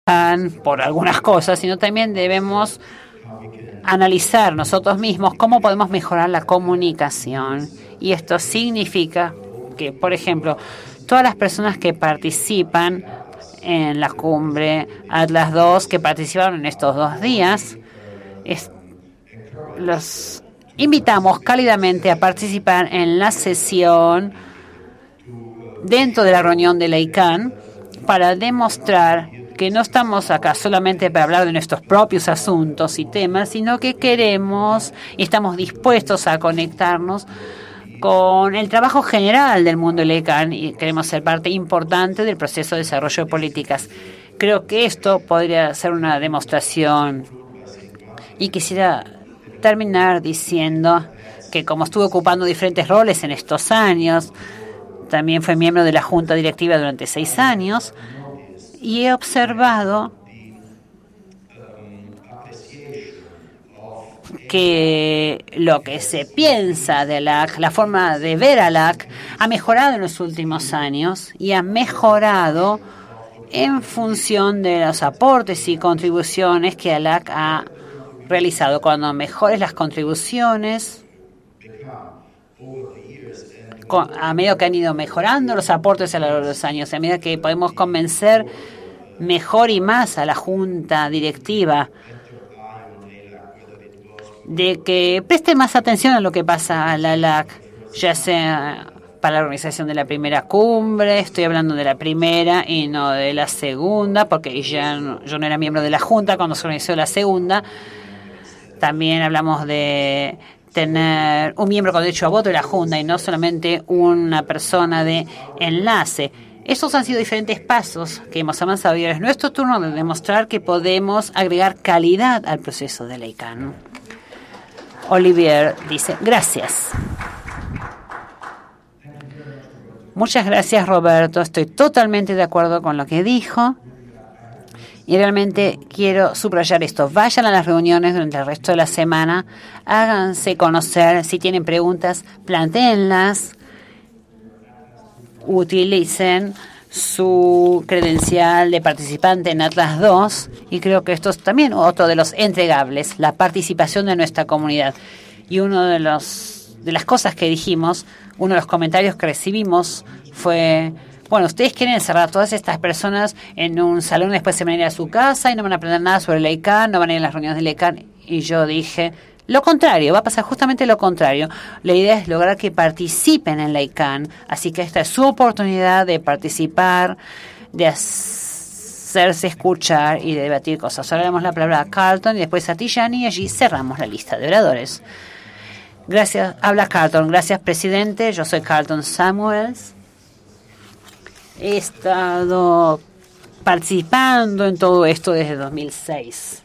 por algunas cosas, sino también debemos analizar nosotros mismos cómo podemos mejorar la comunicación. Y esto significa que, por ejemplo, todas las personas que participan en la cumbre Atlas II, que participaron en estos 2 días, los invitamos cálidamente a participar en la sesión dentro de la reunión de la ICANN para demostrar que no estamos acá solamente para hablar de nuestros propios asuntos y temas, sino que queremos y estamos dispuestos a conectarnos con el trabajo general del mundo de la ICANN y queremos ser parte importante del proceso de desarrollo de políticas. Creo que esto podría ser una demostración y quisiera terminar diciendo que como estuve ocupando diferentes roles en estos años, también fui miembro de la Junta Directiva durante 6 años y he observado que lo que se piensa de LAC, la forma de ver a LAC, ha mejorado en los últimos años y ha mejorado en función de los aportes y contribuciones que LAC ha realizado. Cuando mejores las contribuciones, a medida que han ido mejorando los aportes a lo largo de los años, a medida que podemos convencer mejor y más a la Junta Directiva de que preste más atención a lo que pasa a la LAC, ya sea para la organización de la primera cumbre, estoy hablando de la primera y no de la segunda, porque yo no era miembro de la Junta cuando se organizó la segunda. También hablamos de tener un miembro con derecho a voto de la Junta y no solamente una persona de enlace. Estos han sido diferentes pasos que hemos avanzado y ahora es nuestro turno de demostrar que podemos agregar calidad al proceso de la ICANN. Olivier dice, gracias. Muchas gracias, Roberto. Estoy totalmente de acuerdo con lo que dijo. Y realmente quiero subrayar esto. Vayan a las reuniones durante el resto de la semana. Háganse conocer. Si tienen preguntas, plantéenlas. Utilicen su credencial de participante en Atlas II. Y creo que esto es también otro de los entregables, la participación de nuestra comunidad. Y uno de las cosas que dijimos, uno de los comentarios que recibimos fue: bueno, ustedes quieren encerrar a todas estas personas en un salón y después se van a ir a su casa y no van a aprender nada sobre la ICANN, no van a ir a las reuniones de la ICANN. Y yo dije, lo contrario, va a pasar justamente lo contrario. La idea es lograr que participen en la ICANN, así que esta es su oportunidad de participar, de hacerse escuchar y de debatir cosas. Ahora damos la palabra a Carlton y después a Tijani y allí cerramos la lista de oradores. Gracias, habla Carlton. Gracias, presidente. Yo soy Carlton Samuels. He estado participando en todo esto desde 2006.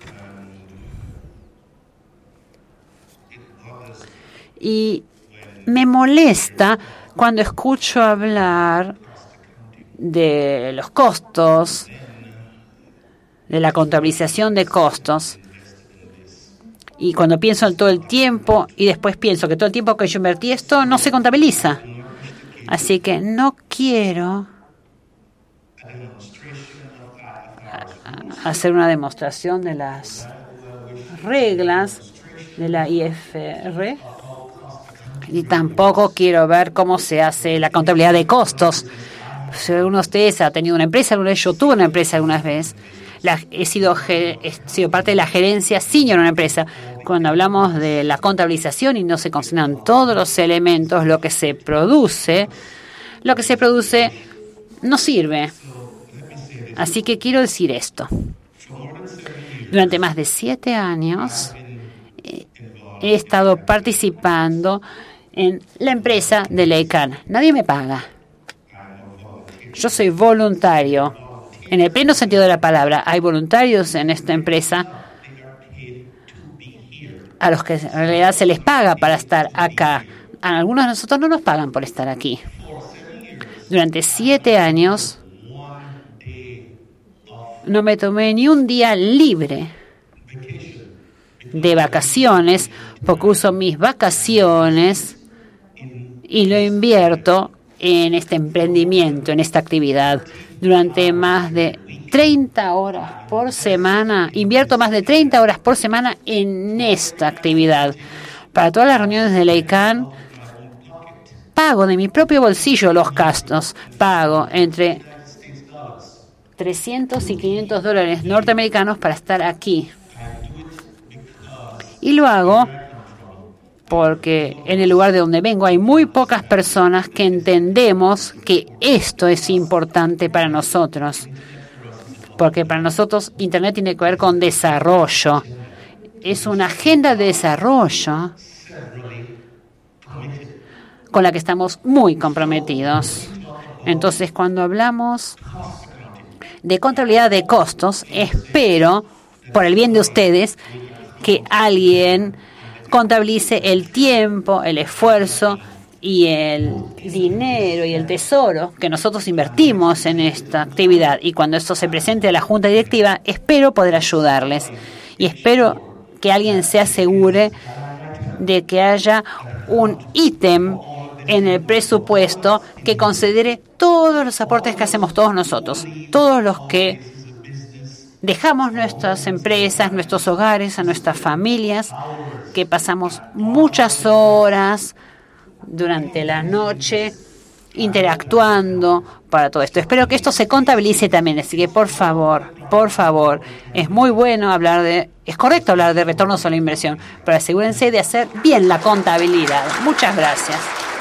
Y me molesta cuando escucho hablar de los costos, de la contabilización de costos, y cuando pienso en todo el tiempo y después pienso que todo el tiempo que yo invertí esto no se contabiliza. Así que no quiero hacer una demostración de las reglas de la IFR y tampoco quiero ver cómo se hace la contabilidad de costos. Si alguno de ustedes ha tenido una empresa alguna vez, yo tuve una empresa alguna vez, he sido parte de la gerencia senior de una empresa. Cuando hablamos de la contabilización y no se consideran todos los elementos, lo que se produce no sirve. Así que quiero decir esto. Durante más de 7 años he estado participando en la empresa de la ICANN. Nadie me paga. Yo soy voluntario. En el pleno sentido de la palabra, hay voluntarios en esta empresa a los que en realidad se les paga para estar acá. A algunos de nosotros no nos pagan por estar aquí. Durante 7 años no me tomé ni un día libre de vacaciones, porque uso mis vacaciones y lo invierto en este emprendimiento, en esta actividad. durante más de 30 horas por semana. Invierto más de 30 horas por semana en esta actividad. Para todas las reuniones de la ICANN, pago de mi propio bolsillo los gastos. Pago entre $300 y $500 norteamericanos para estar aquí. Y lo hago porque en el lugar de donde vengo hay muy pocas personas que entendemos que esto es importante para nosotros. Porque para nosotros Internet tiene que ver con desarrollo. Es una agenda de desarrollo con la que estamos muy comprometidos. Entonces, cuando hablamos de contabilidad de costos, espero, por el bien de ustedes, que alguien contabilice el tiempo, el esfuerzo y el dinero y el tesoro que nosotros invertimos en esta actividad. Y cuando esto se presente a la Junta Directiva, espero poder ayudarles. Y espero que alguien se asegure de que haya un ítem en el presupuesto que considere todos los aportes que hacemos todos nosotros, todos los que dejamos nuestras empresas, nuestros hogares, a nuestras familias, que pasamos muchas horas durante la noche interactuando para todo esto. Espero que esto se contabilice también, así que por favor, es muy bueno es correcto hablar de retornos a la inversión, pero asegúrense de hacer bien la contabilidad. Muchas gracias.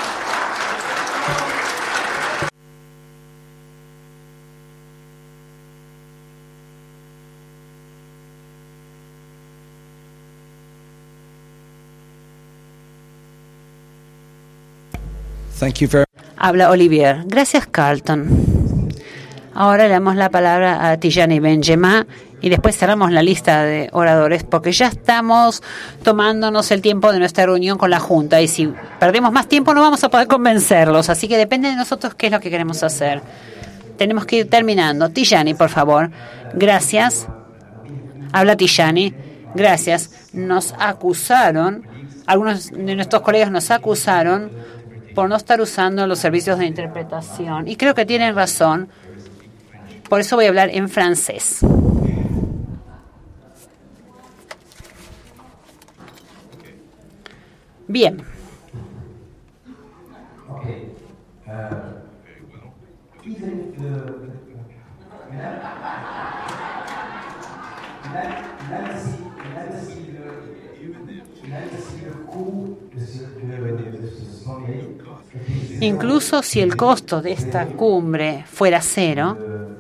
Habla Olivier. Gracias, Carlton. Ahora le damos la palabra a Tijani Benjema y después cerramos la lista de oradores porque ya estamos tomándonos el tiempo de nuestra reunión con la Junta y si perdemos más tiempo no vamos a poder convencerlos. Así que depende de nosotros qué es lo que queremos hacer. Tenemos que ir terminando. Tijani, por favor. Gracias. Habla Tijani. Gracias. Nos acusaron, algunos de nuestros colegas nos acusaron por no estar usando los servicios de interpretación. Y creo que tienen razón. Por eso voy a hablar en francés. Bien. Incluso si el costo de esta cumbre fuera cero,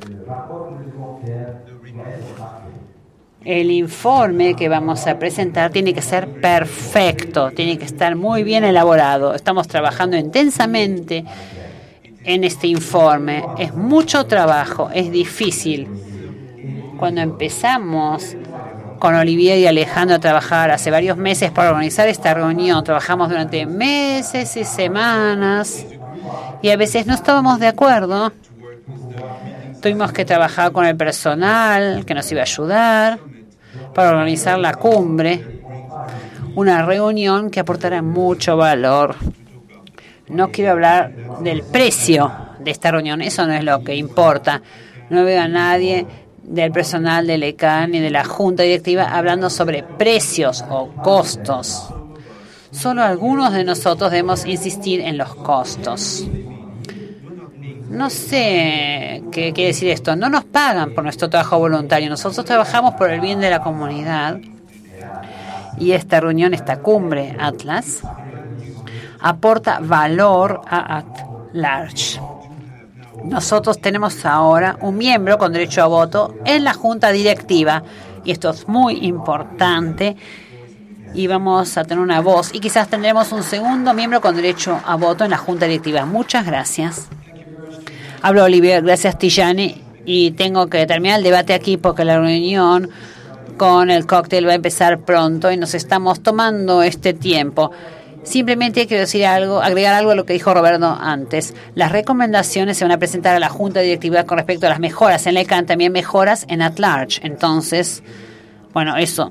el informe que vamos a presentar tiene que ser perfecto, tiene que estar muy bien elaborado. Estamos trabajando intensamente en este informe. Es mucho trabajo, es difícil. Cuando empezamos con Olivier y Alejandro a trabajar hace varios meses para organizar esta reunión, trabajamos durante meses y semanas y a veces no estábamos de acuerdo. Tuvimos que trabajar con el personal que nos iba a ayudar para organizar la cumbre, una reunión que aportará mucho valor. No quiero hablar del precio de esta reunión, eso no es lo que importa. No veo a nadie del personal del ICANN ni de la Junta Directiva hablando sobre precios o costos. Solo algunos de nosotros debemos insistir en los costos. No sé qué quiere decir esto. No nos pagan por nuestro trabajo voluntario. Nosotros trabajamos por el bien de la comunidad. Y esta reunión, esta cumbre Atlas, aporta valor a At-Large. Nosotros tenemos ahora un miembro con derecho a voto en la Junta Directiva. Y esto es muy importante. Y vamos a tener una voz. Y quizás tendremos un segundo miembro con derecho a voto en la Junta Directiva. Muchas gracias. Hablo Olivier, gracias Tijani, y tengo que terminar el debate aquí porque la reunión con el cóctel va a empezar pronto y nos estamos tomando este tiempo. Simplemente quiero decir algo, agregar algo a lo que dijo Roberto antes. Las recomendaciones se van a presentar a la Junta Directiva con respecto a las mejoras en la ICANN, también mejoras en At-Large. Entonces, bueno, eso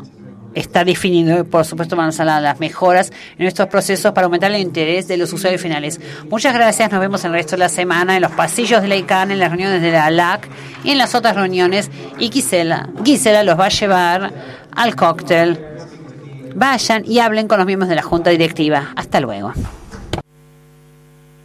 está definido y por supuesto van a ser las mejoras en estos procesos para aumentar el interés de los usuarios finales. Muchas gracias, nos vemos en el resto de la semana en los pasillos de la ICANN, en las reuniones de la ALAC y en las otras reuniones, y Gisela los va a llevar al cóctel. Vayan y hablen con los miembros de la junta directiva. Hasta luego.